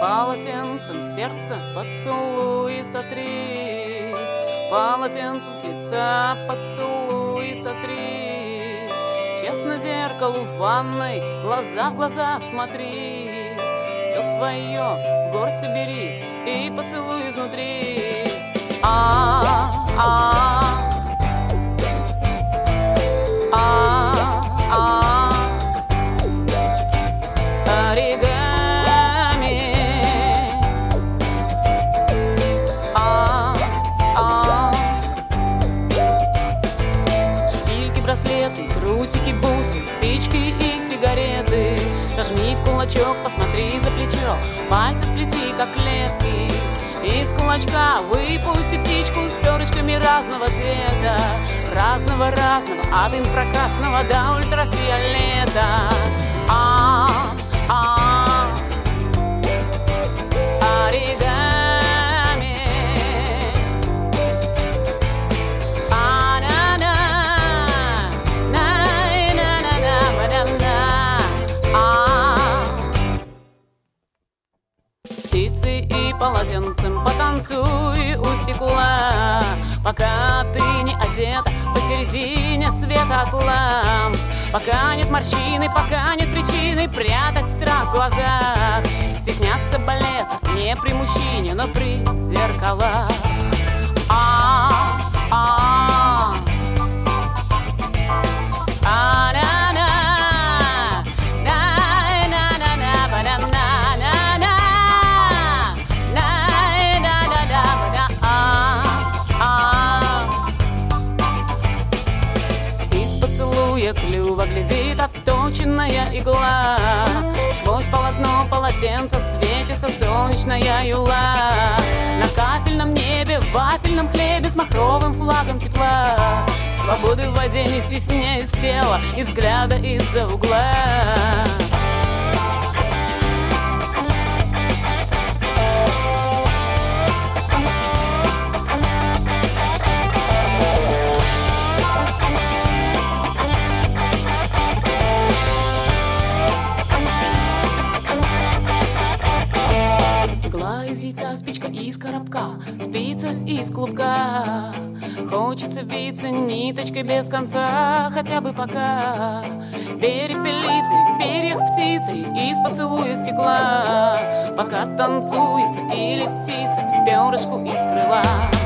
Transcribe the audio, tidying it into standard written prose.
Полотенцем сердце поцелуй сотри, полотенцем с лица поцелуй сотри. Честно зеркалу в ванной глаза в глаза смотри. Все свое в горсть собери и поцелуй изнутри. Браслеты, трусики, бусы, спички и сигареты. Сожми в кулачок, посмотри за плечо, пальцы сплети, как клетки. Из кулачка выпусти птичку с перышками разного цвета. Разного-разного, от инфракрасного до ультрафиолета. Птицей и полотенцем потанцуй у стекла, пока ты не одета посередине света от ламп. Пока нет морщины, пока нет причины прятать страх в глазах. Стесняться балета не при мужчине, но при зеркалах. Клюва глядит отточенная игла. Сквозь полотно полотенца светится солнечная юла. На кафельном небе, в вафельном хлебе с махровым флагом тепла. Свободы в воде, не стесняясь тела и взгляда из-за угла. Из яйца, спичка из коробка, спица из клубка. Хочется виться ниточкой без конца, хотя бы пока. Перепелицей, в перьях птицей, из поцелуя стекла. Пока танцуется и летится перышку из крыла.